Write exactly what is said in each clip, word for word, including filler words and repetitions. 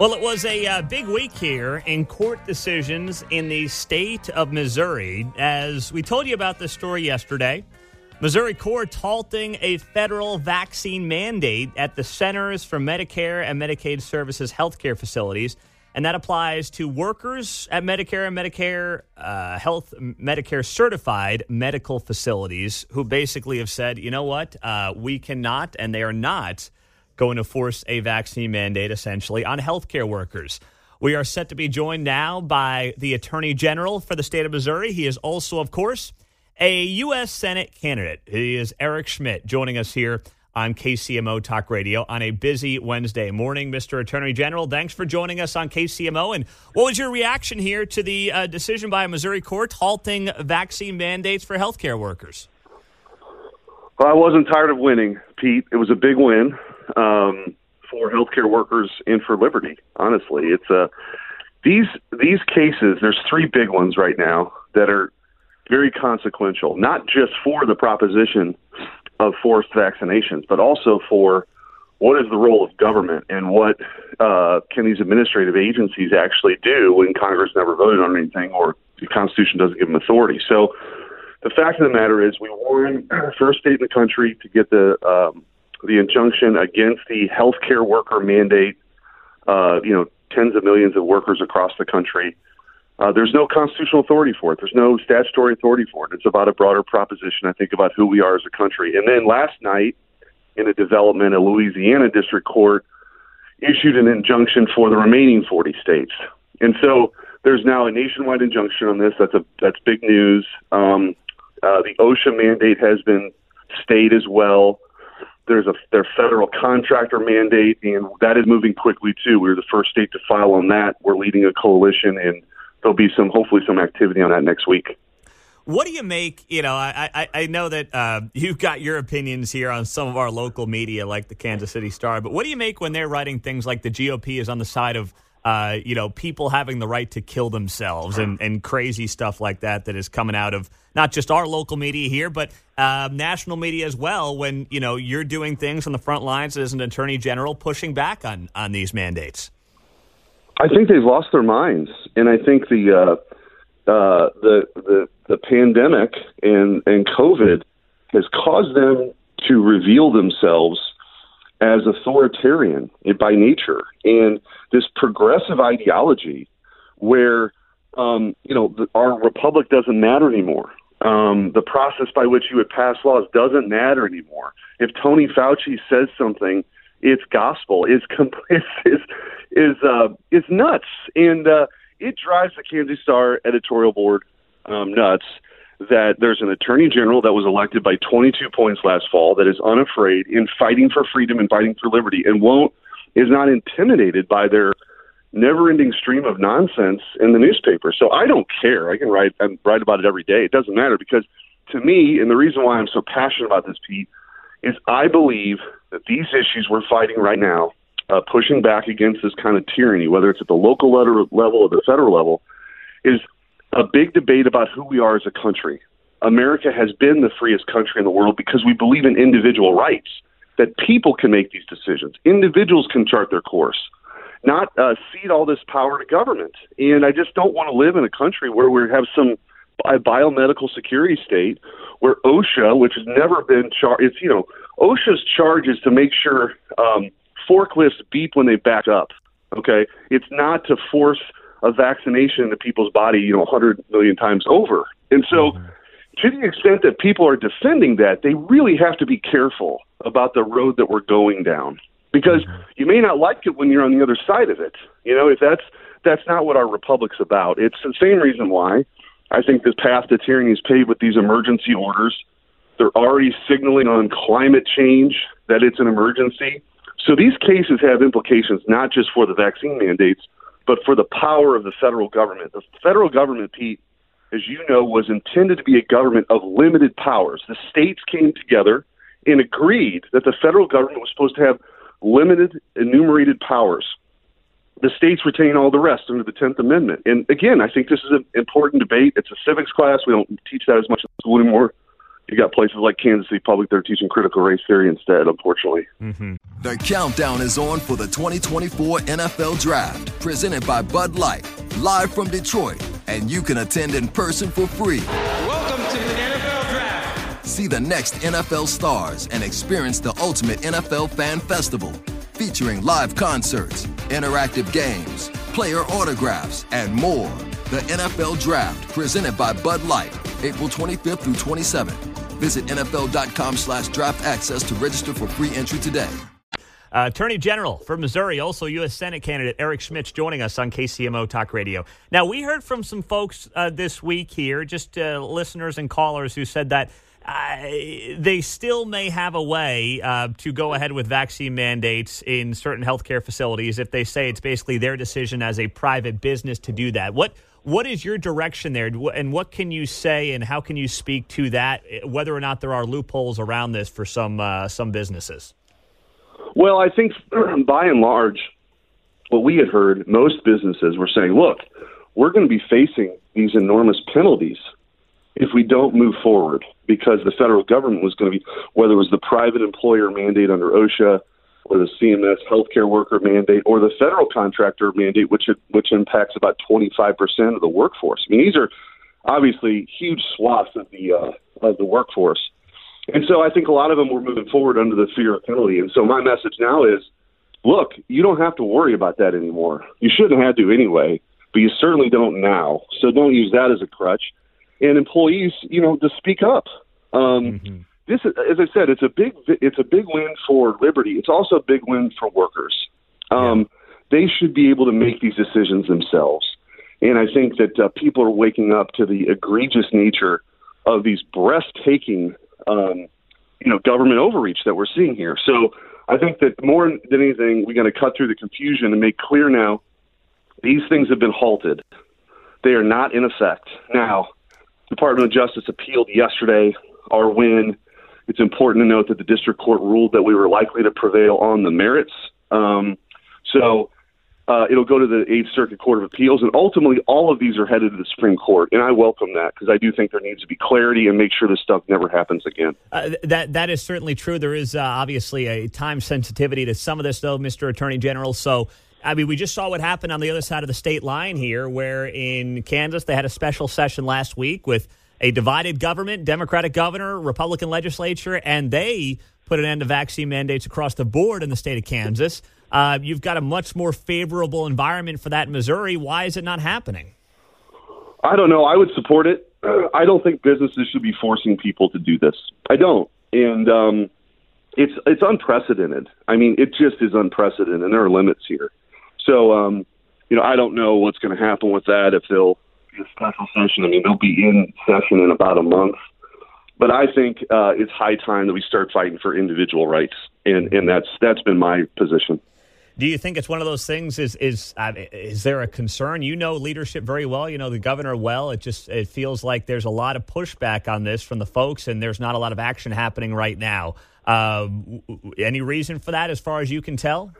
Well, it was a uh, big week here in court decisions in the state of Missouri. As we told you about this story yesterday, Missouri courts halting a federal vaccine mandate at the Centers for Medicare and Medicaid Services healthcare facilities. And that applies to workers at Medicare and Medicare uh, Health Medicare certified medical facilities who basically have said, you know what, uh, we cannot, and they are not going to force a vaccine mandate, essentially, on healthcare workers. We are set to be joined now by the Attorney General for the state of Missouri. He is also, of course, a U S Senate candidate. He is Eric Schmitt, joining us here on K C M O Talk Radio on a busy Wednesday morning. Mister Attorney General, thanks for joining us on K C M O. And what was your reaction here to the uh, decision by a Missouri court halting vaccine mandates for healthcare workers? Well, I wasn't tired of winning, Pete. It was a big win um, for healthcare workers and for liberty. Honestly, it's a uh, these these cases. There's three big ones right now that are very consequential, not just for the proposition of forced vaccinations, but also for what is the role of government and what uh, can these administrative agencies actually do when Congress never voted on anything or the Constitution doesn't give them authority. So the fact of the matter is we won first state in the country to get the um, the injunction against the healthcare worker mandate, uh, you know, tens of millions of workers across the country. Uh, there's no constitutional authority for it. There's no statutory authority for it. It's about a broader proposition, I think, about who we are as a country. And then last night, in a development, a Louisiana district court issued an injunction for the remaining forty states. And so there's now a nationwide injunction on this. That's a that's big news. Um, uh, the OSHA mandate has been stayed as well. There's a their federal contractor mandate, and that is moving quickly, too. We were the first state to file on that. We're leading a coalition, and there'll be some, hopefully some activity on that next week. What do you make, you know, I, I, I know that uh, you've got your opinions here on some of our local media like the Kansas City Star, but what do you make when they're writing things like the G O P is on the side of, uh, you know, people having the right to kill themselves and, and crazy stuff like that that is coming out of not just our local media here, but uh, national media as well when, you know, you're doing things on the front lines as an attorney general pushing back on, on these mandates? I think they've lost their minds, and I think the uh, uh, the the the pandemic and and COVID has caused them to reveal themselves as authoritarian by nature, and this progressive ideology where um, you know the, our republic doesn't matter anymore. Um, the process by which you would pass laws doesn't matter anymore. If Tony Fauci says something, it's gospel. It's it's it's is uh, is nuts, and uh, it drives the Kansas Star editorial board um, nuts that there's an attorney general that was elected by twenty-two points last fall that is unafraid in fighting for freedom and fighting for liberty, and won't is not intimidated by their never-ending stream of nonsense in the newspaper. So I don't care. I can write and write about it every day. It doesn't matter because to me, and the reason why I'm so passionate about this, Pete, is I believe that these issues we're fighting right now, uh, pushing back against this kind of tyranny, whether it's at the local level or the federal level, is a big debate about who we are as a country. America has been the freest country in the world because we believe in individual rights, that people can make these decisions. Individuals can chart their course, not uh, cede all this power to government. And I just don't want to live in a country where we have some a biomedical security state where OSHA, which has never been charged, it's, you know, OSHA's charge is to make sure um, forklifts beep when they back up, okay? It's not to force a vaccination into people's body, you know, one hundred million times over. And so to the extent that people are defending that, they really have to be careful about the road that we're going down because you may not like it when you're on the other side of it. You know, if that's that's not what our republic's about. It's the same reason why I think this path to tyranny is paved with these emergency orders. They're already signaling on climate change that it's an emergency. So these cases have implications not just for the vaccine mandates, but for the power of the federal government. The federal government, Pete, as you know, was intended to be a government of limited powers. The states came together and agreed that the federal government was supposed to have limited enumerated powers. The states retain all the rest under the tenth Amendment. And again, I think this is an important debate. It's a civics class. We don't teach that as much in school anymore. you got places like Kansas City Public that are teaching critical race theory instead, unfortunately. Mm-hmm. The countdown is on for the twenty twenty-four N F L Draft, presented by Bud Light, live from Detroit, and you can attend in person for free. Welcome to the N F L Draft. See the next N F L stars and experience the ultimate N F L fan festival, featuring live concerts, interactive games, player autographs, and more. The N F L Draft, presented by Bud Light, April twenty-fifth through twenty-seventh. Visit nfl.com slash draft access to register for free entry today. Uh, Attorney General for Missouri, also U S Senate candidate Eric Schmidt joining us on K C M O Talk Radio. Now, we heard from some folks uh, this week here, just uh, listeners and callers who said that uh, they still may have a way uh, to go ahead with vaccine mandates in certain healthcare facilities if they say it's basically their decision as a private business to do that. What What is your direction there, and what can you say, and how can you speak to that, whether or not there are loopholes around this for some uh, some businesses? Well, I think by and large, what we had heard, most businesses were saying, look, we're going to be facing these enormous penalties if we don't move forward, because the federal government was going to be, whether it was the private employer mandate under OSHA, or the C M S healthcare worker mandate, or the federal contractor mandate, which which impacts about twenty-five percent of the workforce. I mean, these are obviously huge swaths of the uh, of the workforce. And so I think a lot of them were moving forward under the fear of penalty. And so my message now is, look, you don't have to worry about that anymore. You shouldn't have had to anyway, but you certainly don't now. So don't use that as a crutch. And employees, you know, to speak up. Um, mm-hmm. This, as I said, it's a big it's a big win for liberty. It's also a big win for workers. Um, yeah. They should be able to make these decisions themselves. And I think that uh, people are waking up to the egregious nature of these breathtaking, um, you know, government overreach that we're seeing here. So I think that more than anything, we're going to cut through the confusion and make clear now these things have been halted. They are not in effect. Now, the Department of Justice appealed yesterday our win. It's important to note that the district court ruled that we were likely to prevail on the merits. Um, so uh, it'll go to the Eighth Circuit Court of Appeals, and ultimately all of these are headed to the Supreme Court, and I welcome that because I do think there needs to be clarity and make sure this stuff never happens again. Uh, that That is certainly true. There is uh, obviously a time sensitivity to some of this, though, Mister Attorney General. So, I mean, we just saw what happened on the other side of the state line here, where in Kansas they had a special session last week with a divided government, Democratic governor, Republican legislature, and they put an end to vaccine mandates across the board in the state of Kansas. Uh, you've got a much more favorable environment for that in Missouri. Why is it not happening? I don't know. I would support it. I don't think businesses should be forcing people to do this. I don't. And um, it's it's unprecedented. I mean, it just is unprecedented, and there are limits here. So, um, you know, I don't know what's going to happen with that, if they'll a special session. I mean, they'll be in session in about a month. But I think uh, it's high time that we start fighting for individual rights, and, and that's that's been my position. Do you think it's one of those things? Is is uh, is there a concern? You know leadership very well. You know the governor well. It just it feels like there's a lot of pushback on this from the folks, and there's not a lot of action happening right now. Uh, any reason for that, as far as you can tell?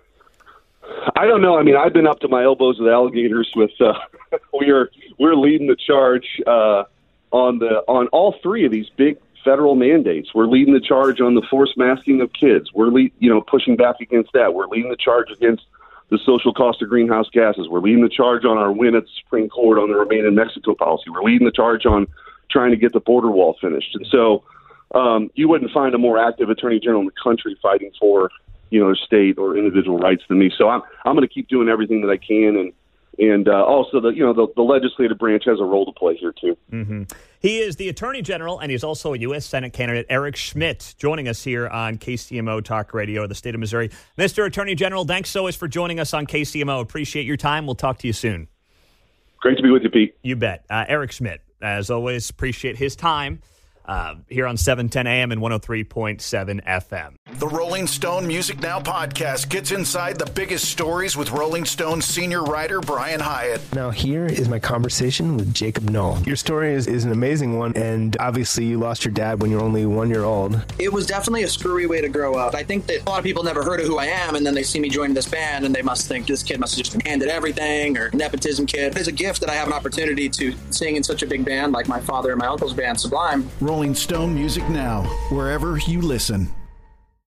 I don't know. I mean, I've been up to my elbows with alligators. With uh, we are we're leading the charge uh, on the on all three of these big federal mandates. We're leading the charge on the forced masking of kids. We're lead, you know pushing back against that. We're leading the charge against the social cost of greenhouse gases. We're leading the charge on our win at the Supreme Court on the Remain in Mexico policy. We're leading the charge on trying to get the border wall finished. And so um, you wouldn't find a more active attorney general in the country fighting for you know, state or individual rights than me. So I'm I'm going to keep doing everything that I can, and and uh, also the you know the, the legislative branch has a role to play here too. Mm-hmm. He is the Attorney General, and he's also a U S Senate candidate, Eric Schmidt, joining us here on K C M O Talk Radio of the state of Missouri. Mister Attorney General, thanks so much for joining us on K C M O. Appreciate your time. We'll talk to you soon. Great to be with you, Pete. You bet. Uh, Eric Schmidt, as always, appreciate his time. Uh, here on seven ten A M and one oh three point seven F M. The Rolling Stone Music Now podcast gets inside the biggest stories with Rolling Stone senior writer Brian Hyatt. Now here is my conversation with Jacob Noll. Your story is, is an amazing one, and obviously you lost your dad when you were only one year old. It was definitely a screwy way to grow up. I think that a lot of people never heard of who I am, and then they see me joining this band, and they must think this kid must have just been handed everything, or nepotism kid. It's a gift that I have an opportunity to sing in such a big band like my father and my uncle's band, Sublime. Rolling Stone Music Now, wherever you listen.